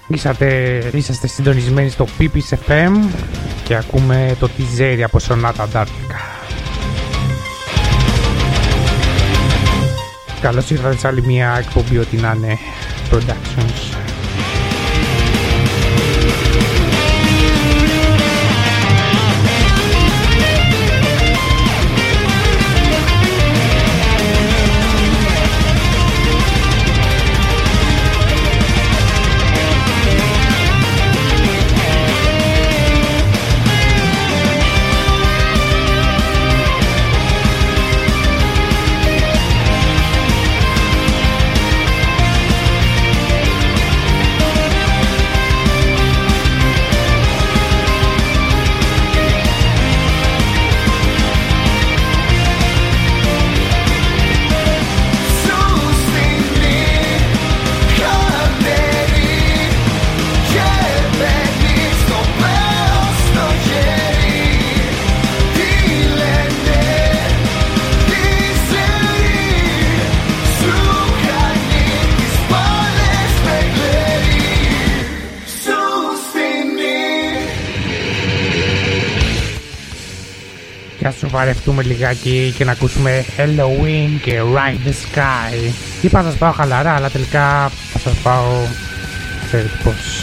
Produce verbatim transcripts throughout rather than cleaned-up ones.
Είσατε, είσαστε συντονισμένοι στο πι πι εφ εμ και ακούμε το Τιζέρι από Sonata Antarctica. Καλώς ήρθατε σε άλλη μια εκπομπή, ό,τι να είναι Productions. Βαρευτούμε λιγάκι και να ακούσουμε Halloween και Ride the Sky. Είπα να σας πάω χαλαρά, αλλά τελικά θα σας πάω ξέρετε πώς.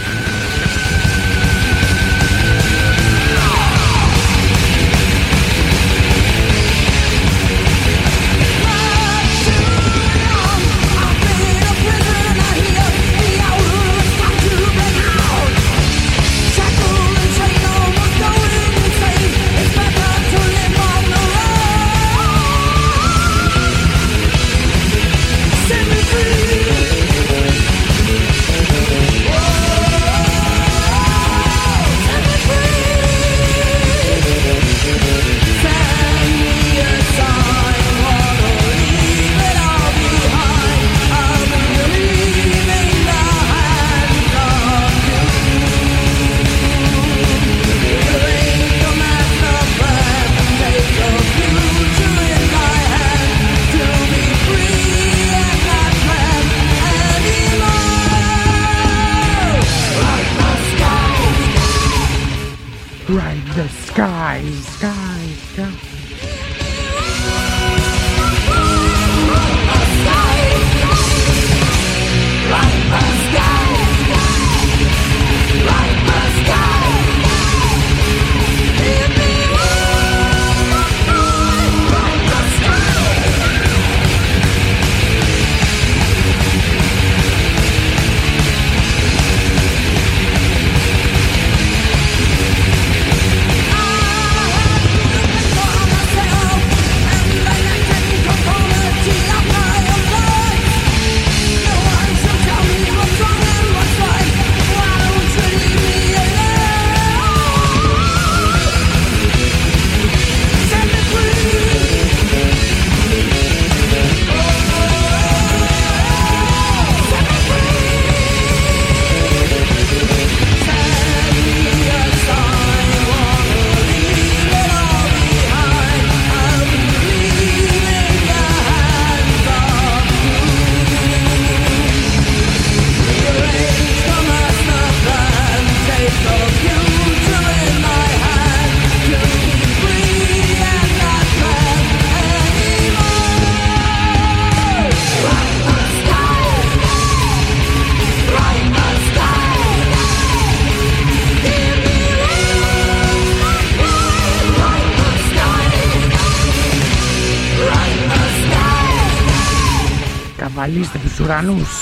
Καβαλήστε τους ουρανούς.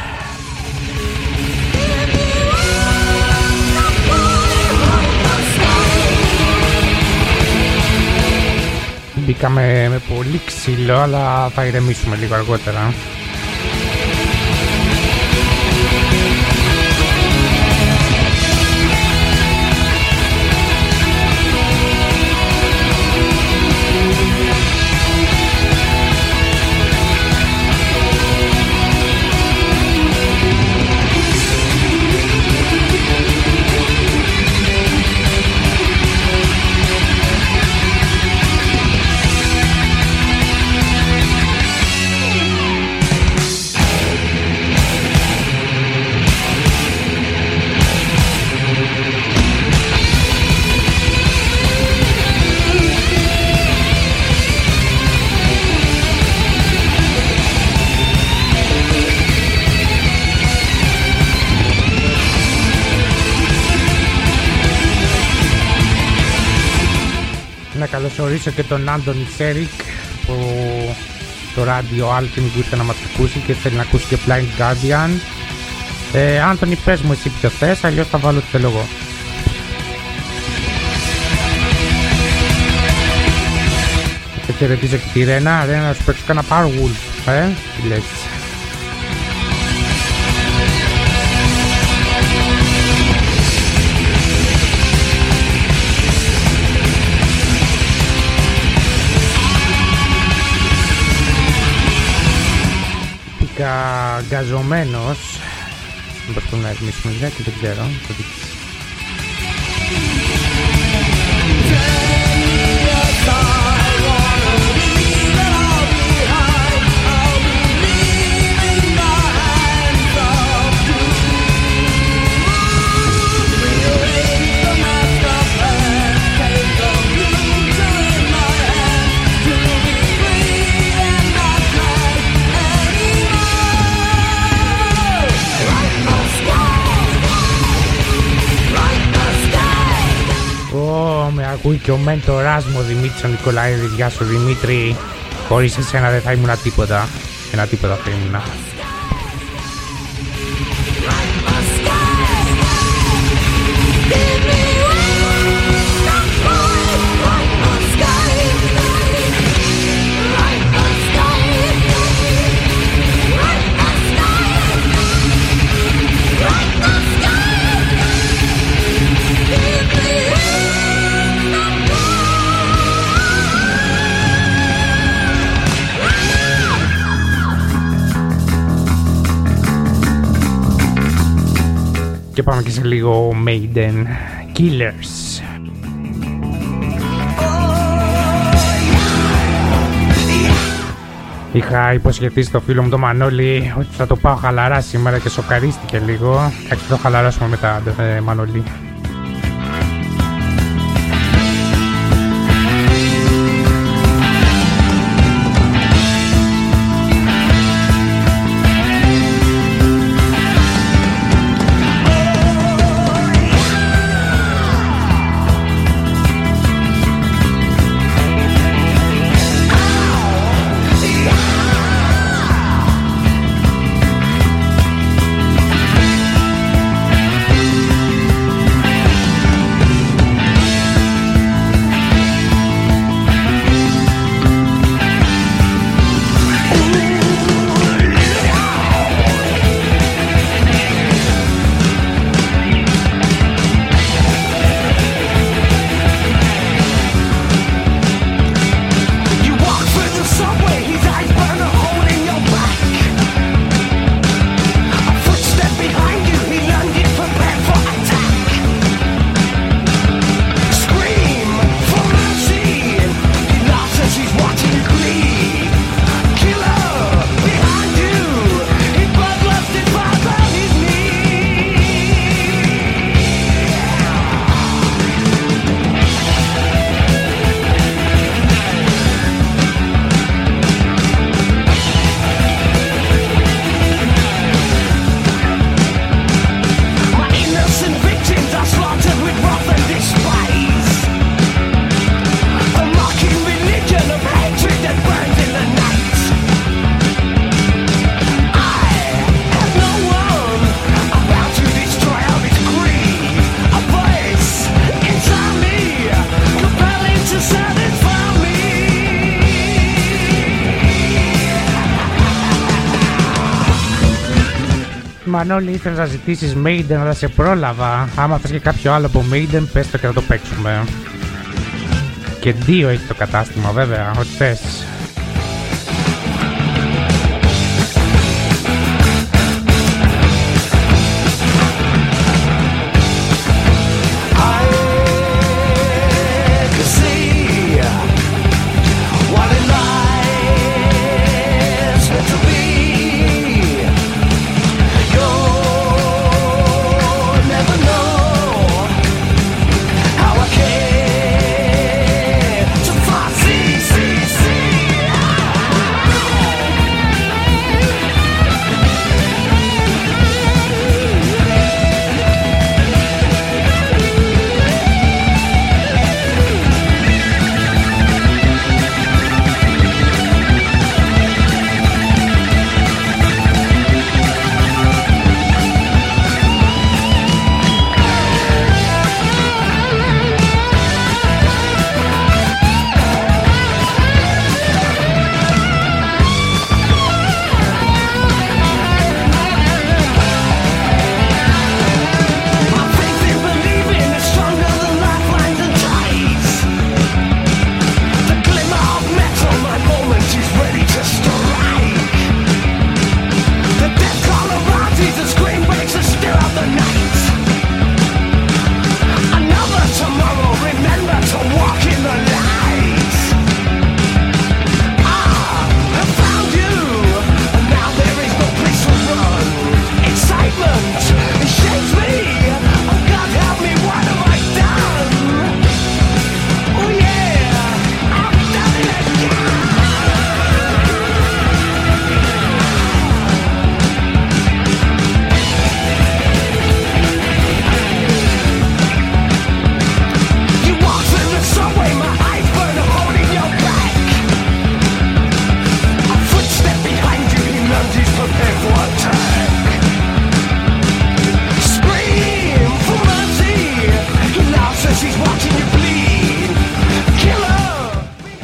Μπήκαμε με πολύ ξύλο, αλλά θα ηρεμήσουμε λίγο αργότερα. Να καλωσορίσω και τον Άντωνη Σέρικ που το ράδιο Alpine που ήρθε να μας ακούσει και θέλει να ακούσει και Blind Guardian. ε, Άντωνη, πες μου εσύ ποιο θες, αλλιώς θα βάλω τι θέλω εγώ. Θα χαιρετίζω και τη Ρένα. Ρένα, να σου παίξω κανένα Powerwolf, ε, τι λες? Γκαζωμένος. Μήπως πρέπει να ρυθμίσουμε λιγάκι, δεν ξέρω. Το δείξεις. Ακούει και ο μέντορας μου ο Δημήτρης ο Νικολαίδης. Γεια σου Δημήτρη. Χωρίς εσένα δεν θα ήμουν τίποτα. Ένα τίποτα θα ήμουν. Και πάμε και σε λίγο Maiden Killers. Είχα υποσχεθεί στο φίλο μου το Μανώλη ότι θα το πάω χαλαρά σήμερα και σοκαρίστηκε λίγο. Θα το χαλαρώσουμε μετά, ε, Μανώλη. Μανώλη, ήθελες να ζητήσεις Maiden, αλλά σε πρόλαβα. Άμα θες και κάποιο άλλο από Maiden, πες το και θα το παίξουμε. Και δύο έχει το κατάστημα βέβαια, ό,τι θες. See, see, see.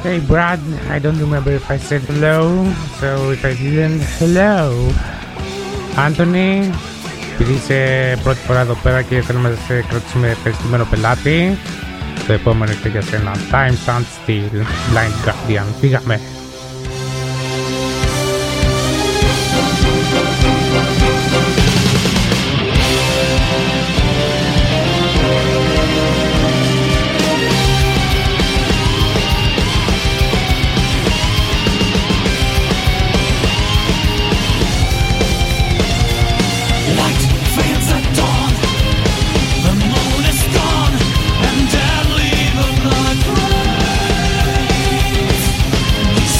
Hey Brad, I don't remember if I said hello, so if I didn't, hello. Anthony, επειδή είσαι πρώτη φορά εδώ πέρα και θέλουμε να σε κρατήσουμε ευχαριστημένο πελάτη, το επόμενο ήρθε για σένα. Time Stand Still, Blind Guardian. Πήγαμε. Deadly the blood rains.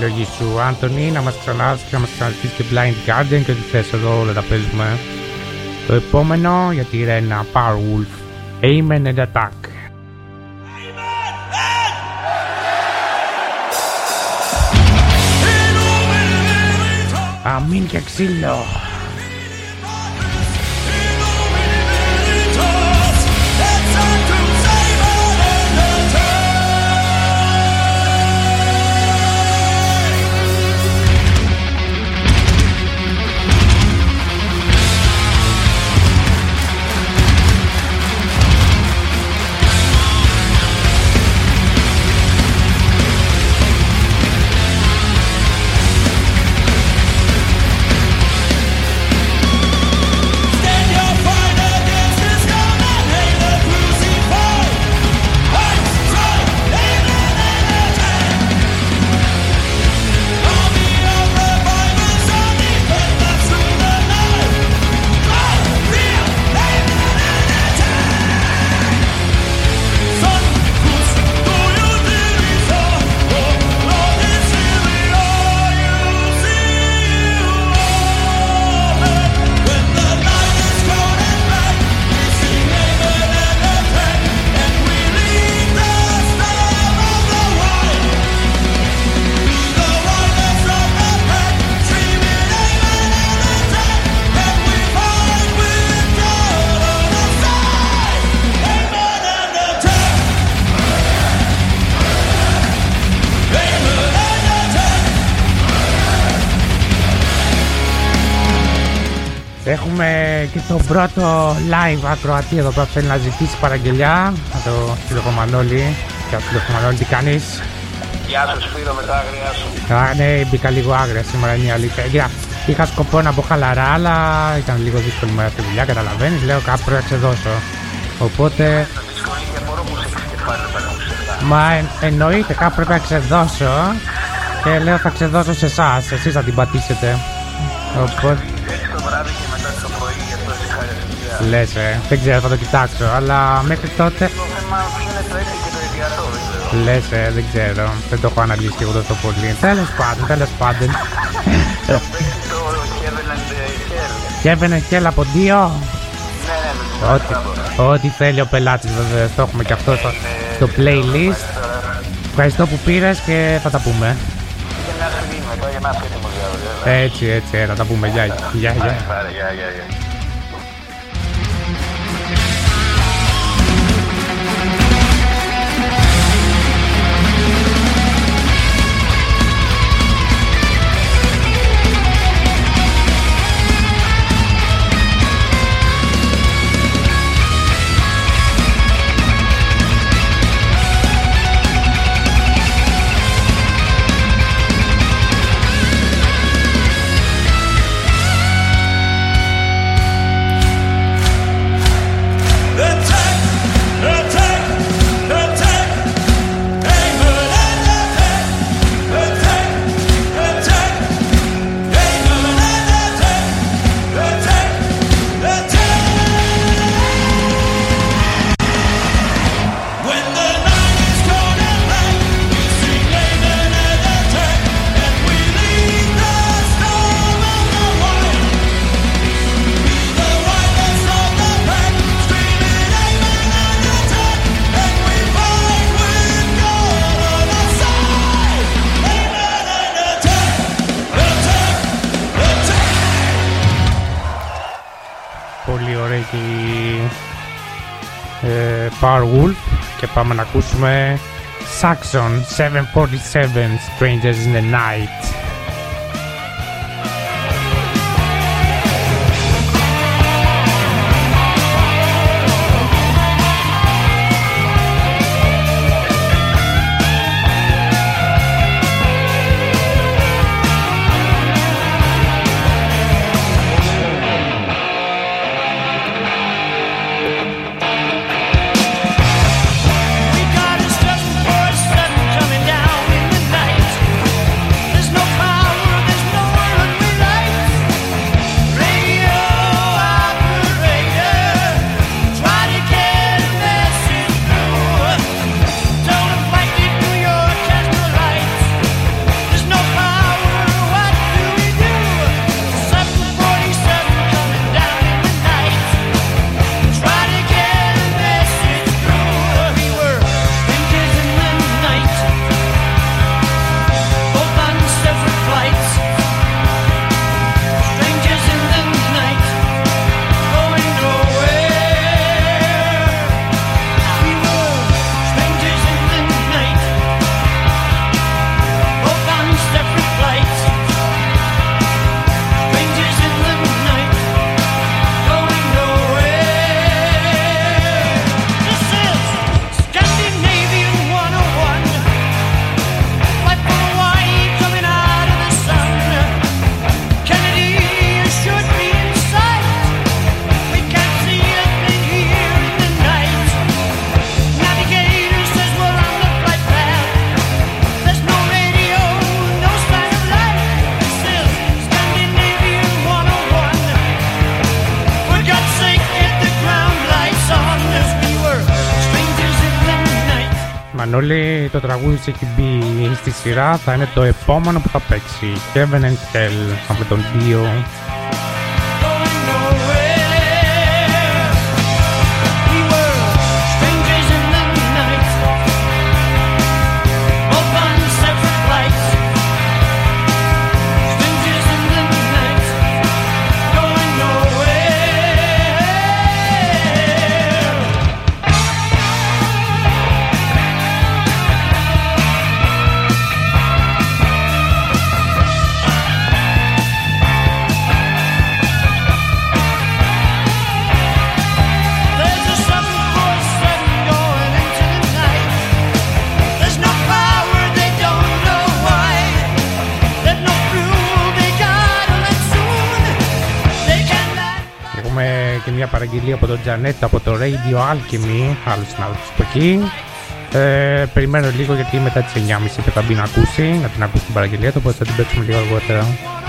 επιλογή σου, Άντωνη, να μας ξανάρθεις και να μας ξαναρθείς και Blind Guardian και ό,τι θες, εδώ όλα τα παίζουμε. Το επόμενο για τη Ρένα, Powerwolf, Amen and Attack. Αμήν και ξύλο. Έχουμε και τον πρώτο live ακροατή εδώ πέρα που θέλει να ζητήσει παραγγελιά. Να το στείλω Μανώλη. Και στείλω Μανώλη, τι κάνεις? Γεια σου Σπύρο, με τα άγρια σου. Α, ναι, μπήκα λίγο άγρια σήμερα, είναι η αλήθεια. Είχα σκοπό να μπω χαλαρά, αλλά ήταν λίγο δύσκολη μέρα στη δουλειά, καταλαβαίνεις. Λέω κάπου πρέπει να ξεδώσω. Οπότε... Μα εν, εννοείται κάπου πρέπει να ξεδώσω. Και λέω θα ξεδώσω σε εσάς, εσείς θα την πατήσετε. Οπότε... Λες, ε, δεν ξέρω, θα το κοιτάξω, αλλά μέχρι τότε... Λες, ε, δεν ξέρω, δεν το έχω αναλύσει και εγώ τόσο πολύ. Τέλος πάντων, τέλος πάντων. Kevin and Hell από δύο. Ό,τι θέλει ο πελάτης, βέβαια, το έχουμε και αυτό στο playlist. Ευχαριστώ που πήρες και θα τα πούμε. Έτσι, έτσι, θα τα πούμε, γεια, γεια, γεια. Powerwolf και πάμε να ακούσουμε Saxon seven forty-seven Strangers in the Night. There's no Μανώλη, το τραγούδι σου έχει μπει στη σειρά, θα είναι το επόμενο που θα παίξει. Heaven and Hell από τον Dio. Και μια παραγγελία από τον Τζανέτ από το Radio Alchemy, άλλος συνάδελφος από εκεί. Ε, περιμένω λίγο γιατί μετά τις εννιά και μισή θα μπει να ακούσει, να την ακούσει την παραγγελία του, οπότε θα την παίξουμε λίγο αργότερα.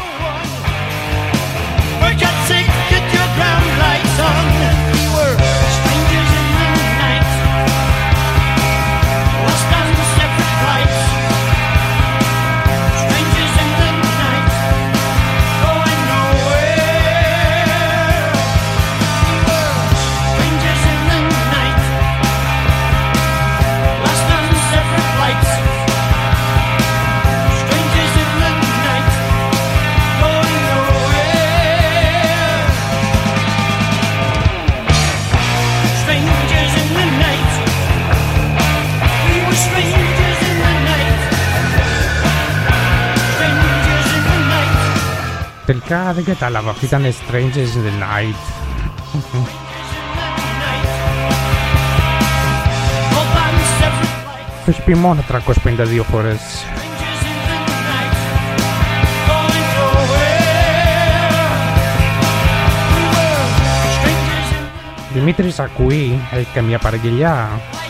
Τελικά δεν κατάλαβα, αυτή ήταν Strangers in the Night. Το έχει πει μόνο τριακόσιες πενήντα δύο φορές. Δημήτρης ακούει, έχει καμία παραγγελιά?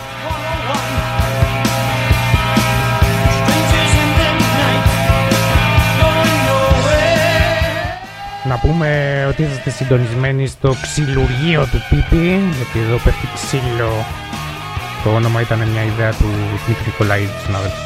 Να πούμε ότι είσαστε συντονισμένοι στο ξυλουργείο του Πίπη, γιατί εδώ πέφτει ξύλο. Το όνομα ήταν μια ιδέα του Δημήτρη Νικολαίδη, συνάδελφου.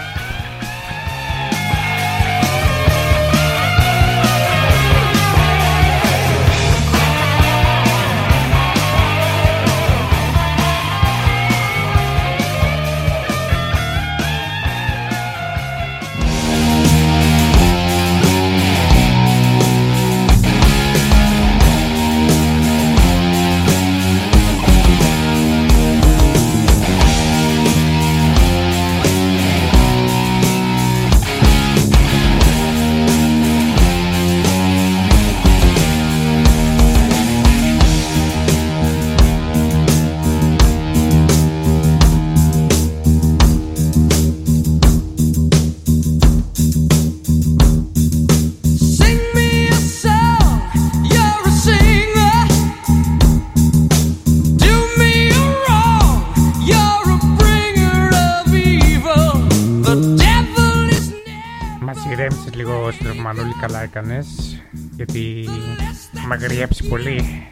Μανώλη, καλά έκανες, γιατί μ' αγριέψει πολύ.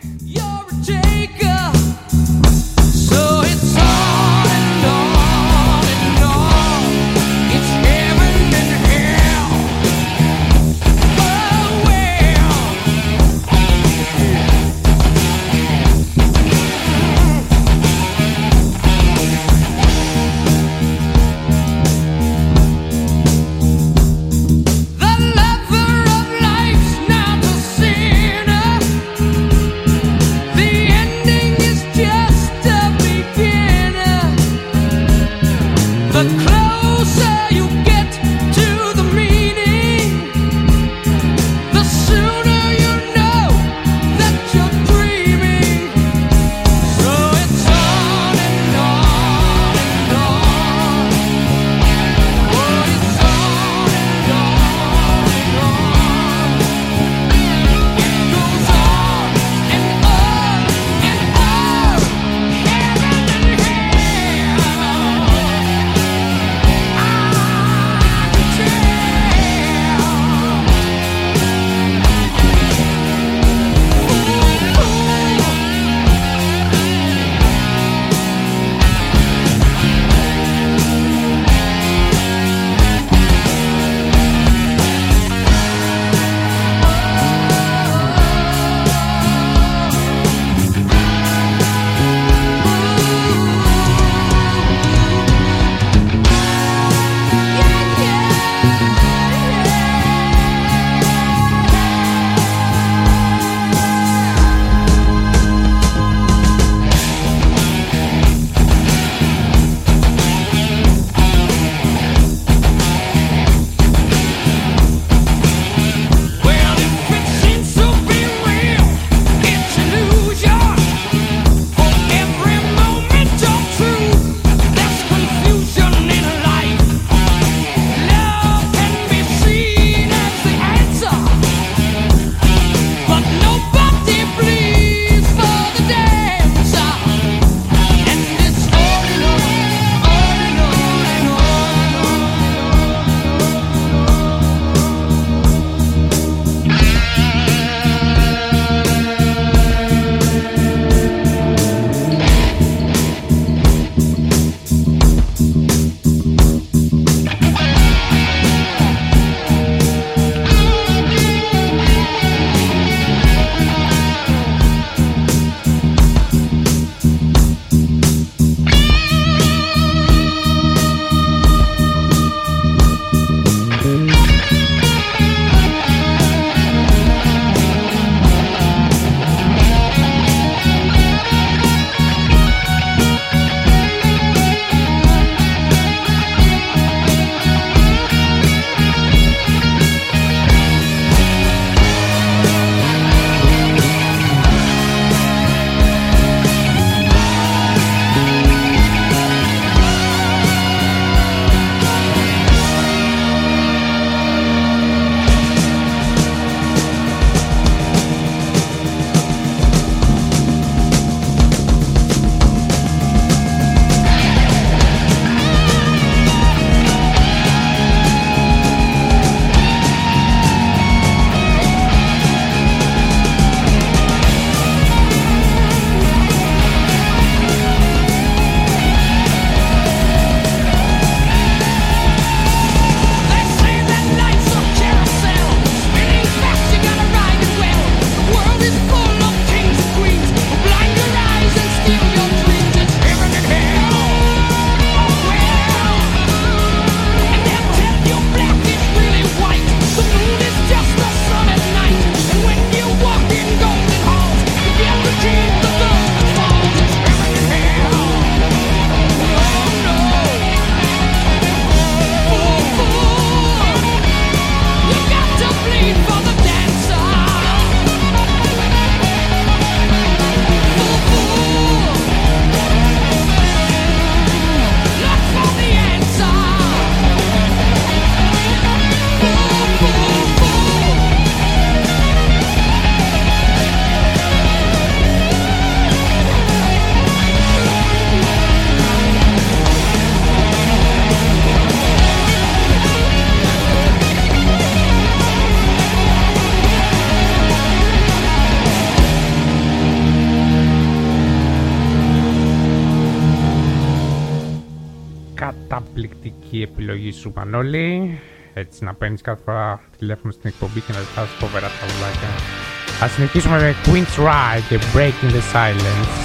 καταπληκτική επιλογή σου, Μανώλη. Έτσι να παίρνεις κάθε φορά τηλέφωνο στην εκπομπή και να ζητάς φοβερά τραγουδάκια. Ας συνεχίσουμε με Queen's Ride και Breaking the Silence.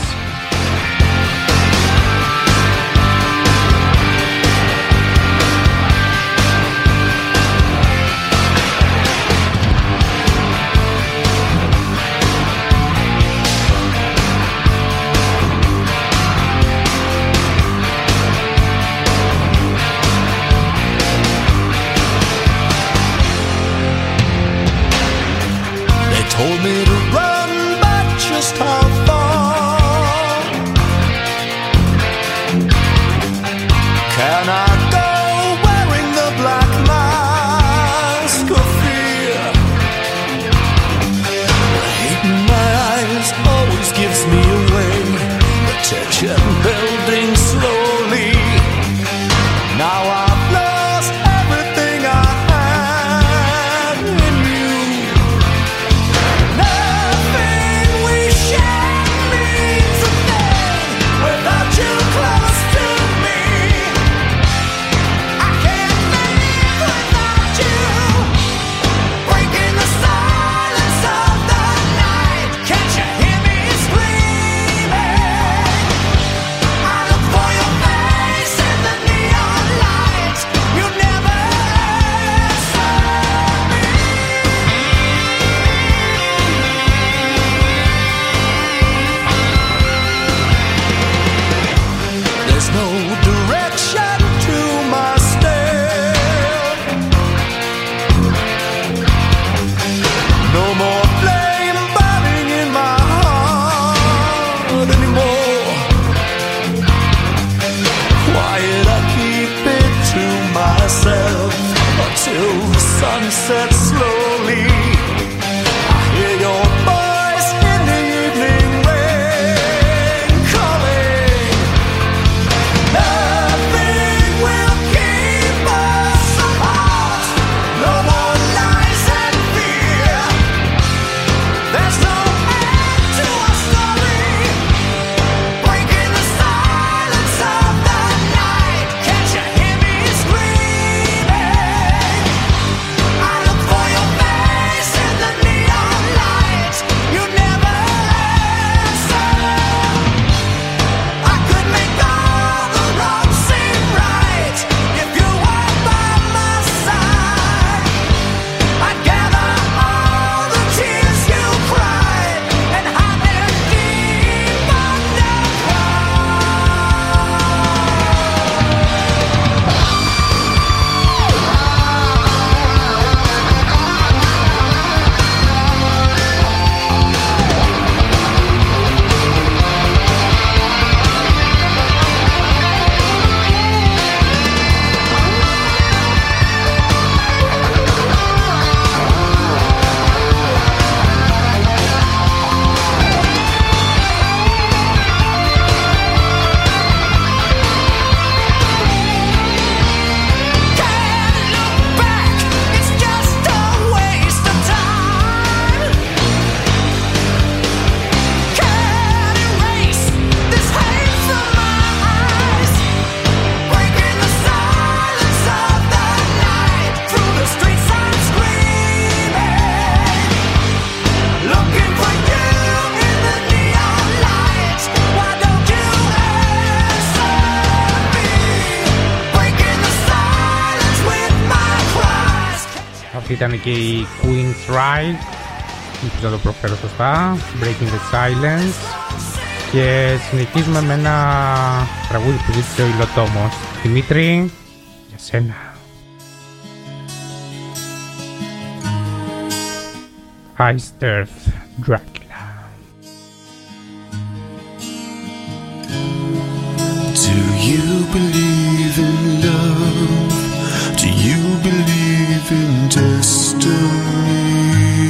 Told me to run, but just how far can I go wearing the black mask of fear? The hate in my eyes always gives me away. The tension building slowly. Now I've lost everything I had in you. Till the sun sets slowly, I hear your voice in the evening rain calling. Nothing will keep us apart. No more lies and fear. There's no end to our story. Breaking the silence of the night. Can't you hear me screaming? Ήταν και η Queen's Ride, ελπίζω να το προφέρω σωστά, Breaking the Silence, και συνεχίζουμε με ένα τραγούδι που ζήτησε ο Υλοτόμος. Δημήτρη, για σένα. Iced Earth, Dracula. Do you believe in love? Do you believe in destiny?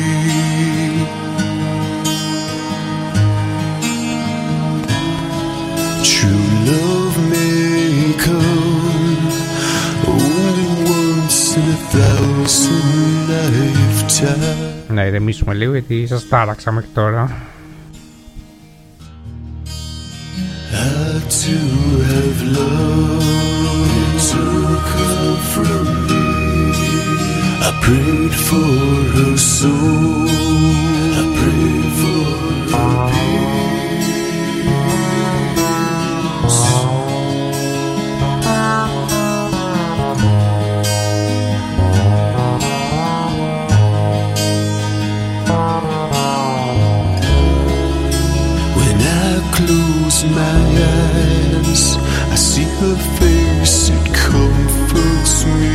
True love may come only once in a thousand lifetimes. Να ηρεμήσουμε λίγο γιατί σας τάραξα μέχρι τώρα. I too have loved. from me. I prayed for her soul. I prayed for her peace. When I close my eyes, I see her face, it comforts me.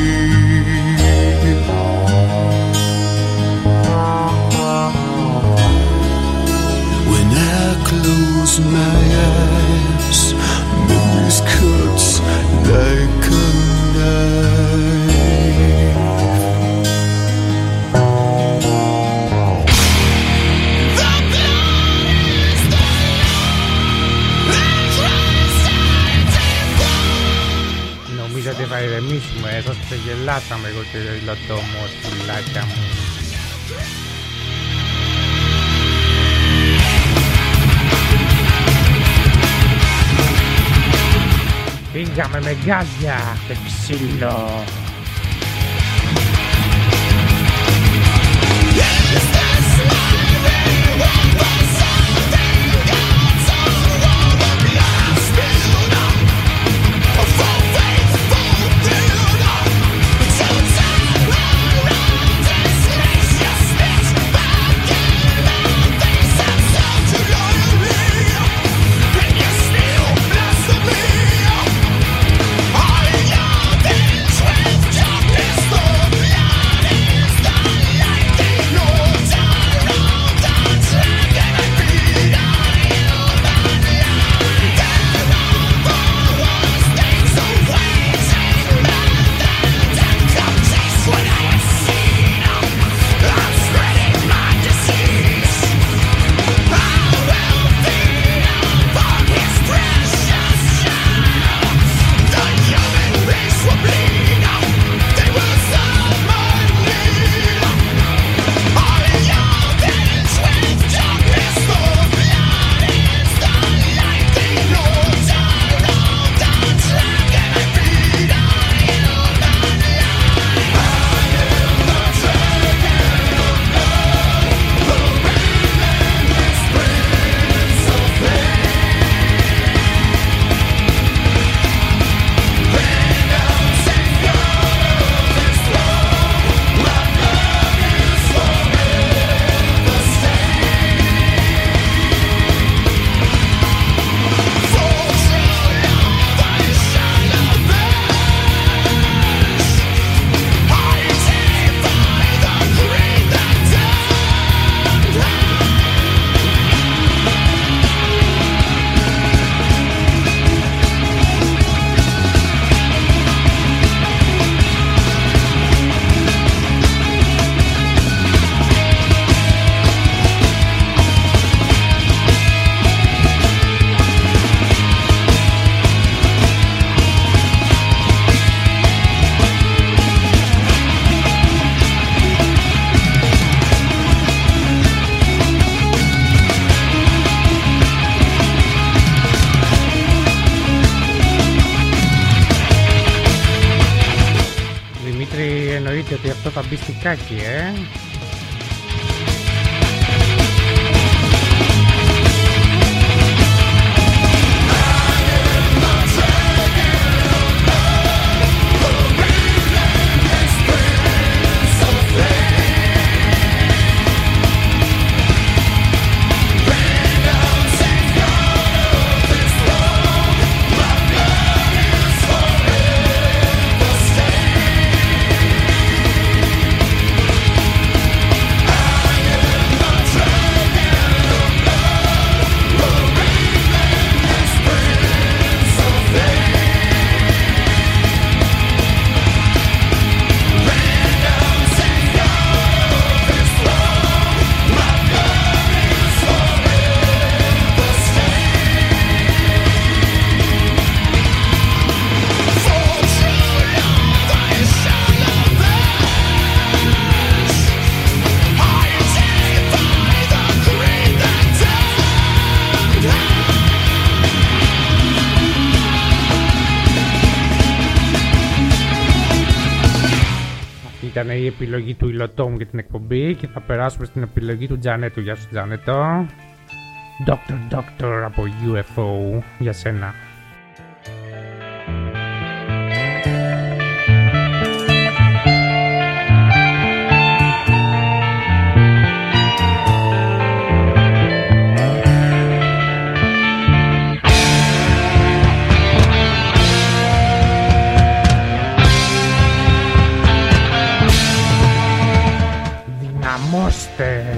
When I close my eyes, memories cut like a knife. Νομίζω ότι θα ηρεμήσουμε, σας ξεγελάσαμε εγώ και ο υλοτόμος, πουλάκια μου. Πήγαμε με γκάζια και ξύλο. Εννοείται ότι αυτό θα μπει στικάκι, ε. ήταν η επιλογή του Ιλωτόμου για την εκπομπή και θα περάσουμε στην επιλογή του Τζανέτου. Γεια σου Τζανέτο. Doctor Doctor από γιου εφ ο για σένα. Δυναμώστε!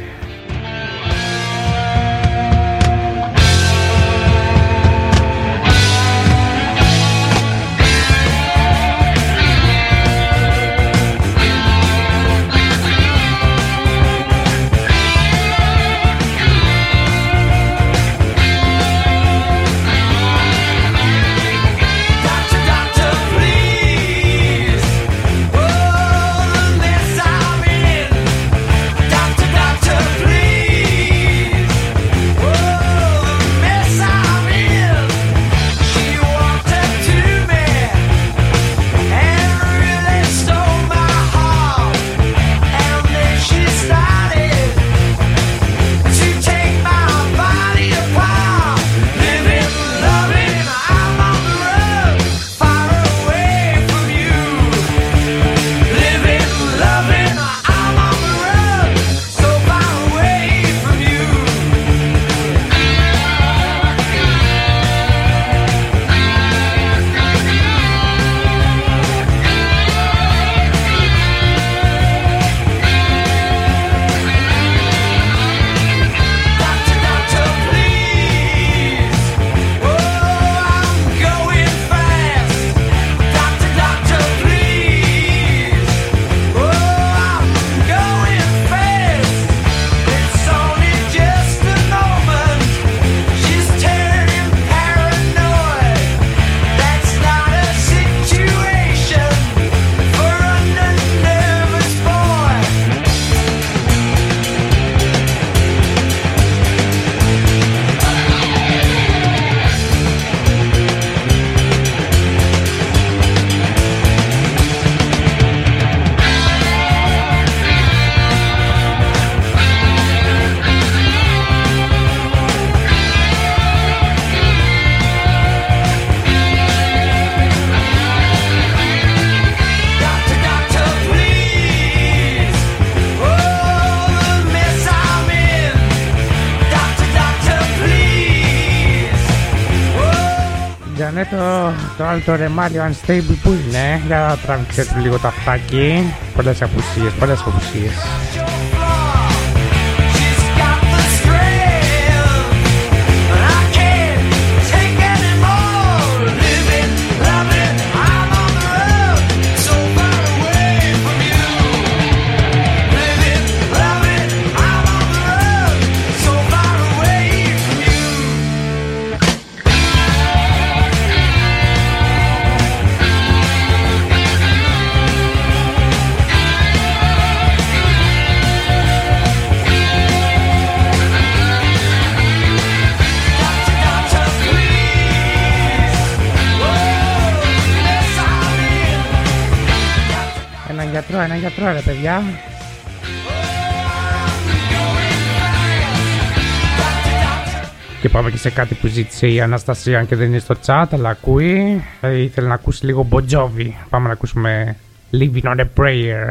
Το, το άλλο το ρεμάλιο Unstable που είναι, για να τραβήξετε λίγο το αυτάκι. Πολλές απουσίες, πολλές απουσίες. Γιατρό, ένα γιατρό ρε παιδιά. Και πάμε και σε κάτι που ζήτησε η Αναστασία, αν και δεν είναι στο chat, αλλά ακούει. Ήθελε να ακούσει λίγο Bon Jovi. Πάμε να ακούσουμε Living on a Prayer.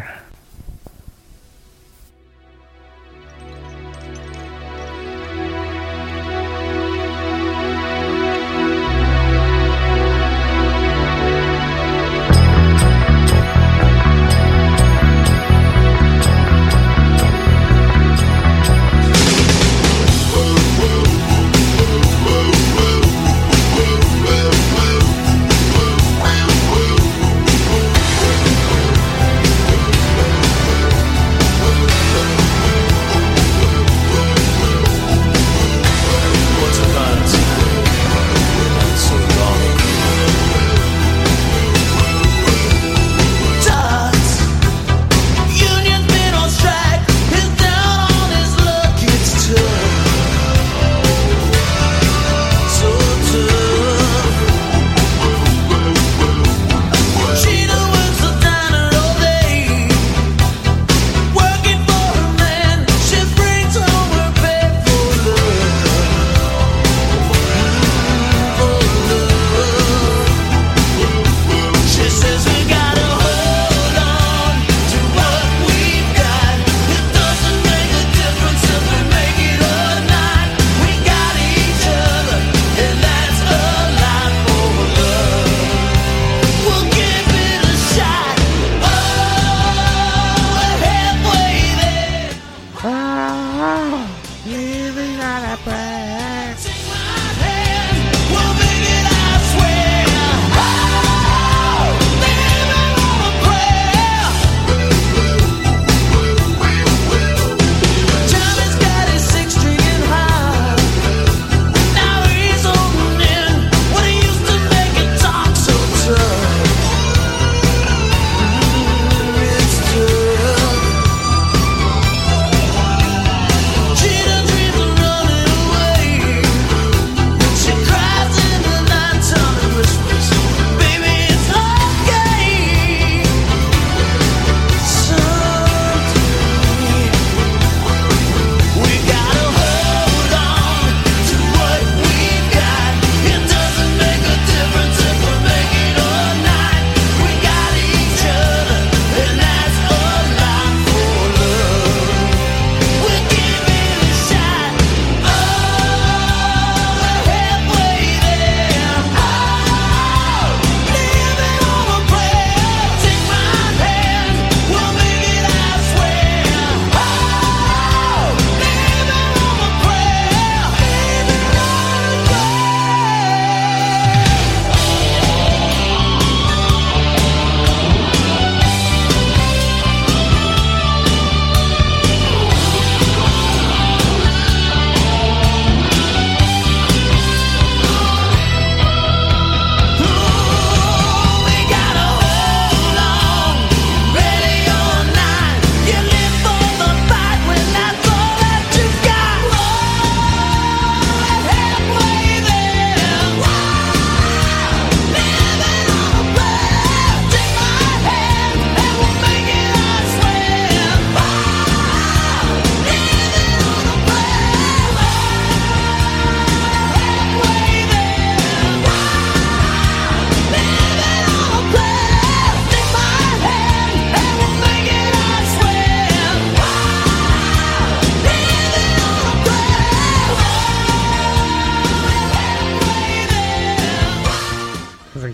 We'll be right back.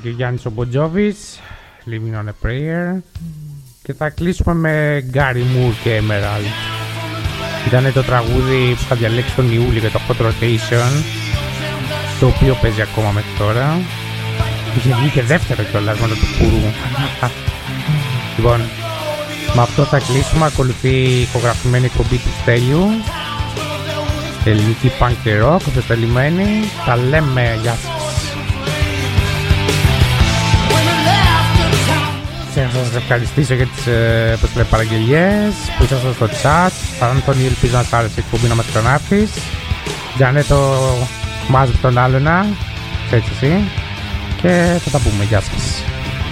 και Γιάννης ο Μποντζόβις, Living on a Prayer. Και θα κλείσουμε με Gary Moore και Emerald. Ήταν το τραγούδι που θα διαλέξει τον Ιούλιο για το Hot Rotation, το οποίο παίζει ακόμα μέχρι τώρα. Είχε βγει και δεύτερο κιόλας μόνο του Κουρού. Λοιπόν, με αυτό θα κλείσουμε. Ακολουθεί η ηχογραφημένη εκπομπή του Στέλιου, ελληνική punk και rock, πετελημένη. Τα λέμε, γεια σας. Θα σας ευχαριστήσω για τις ε, παραγγελιές που ήσασταν στο chat. Αντώνη, ελπίζω να σας άρεσε η εκπομπή, να μας ξανάρθεις. Τζανέτο, μάζε τον άλλο να, έτσι εσύ. Και θα τα πούμε, γεια σας.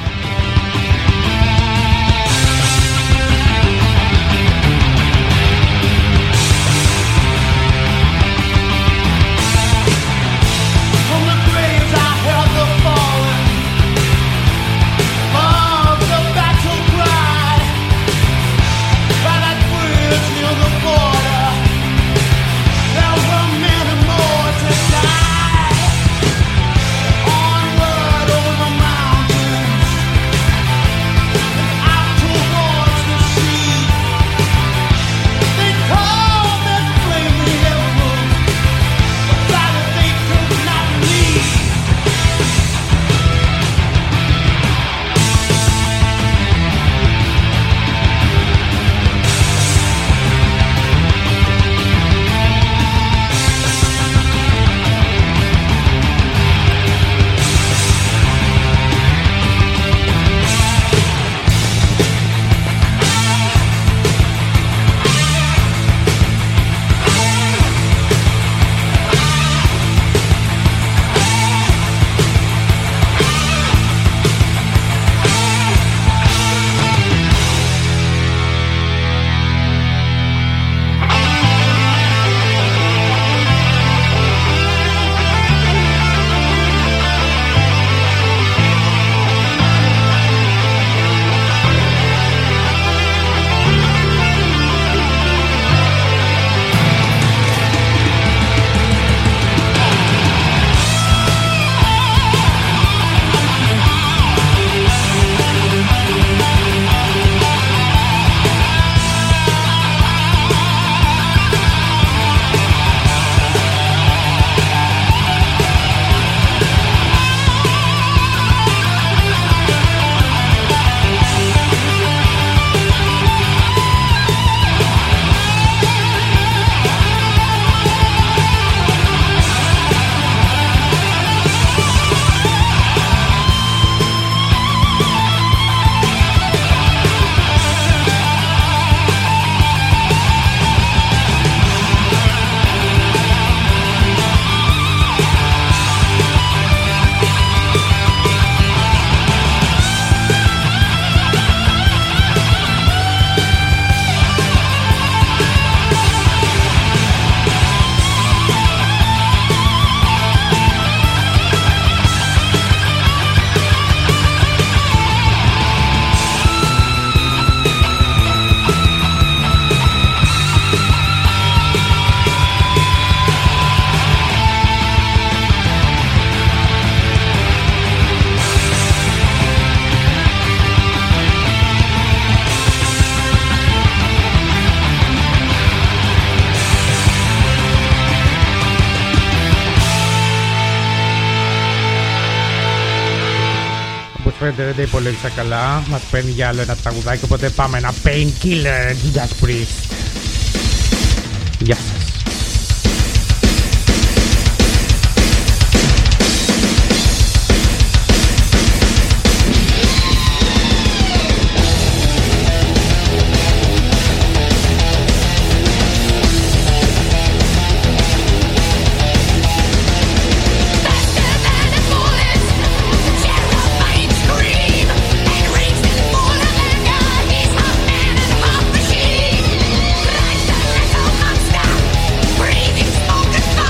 φαίνεται δεν τα υπολόγισα καλά. Μας παίρνει για άλλο ένα τραγουδάκι, οπότε πάμε ένα Painkiller Judas Priest. Γεια σας.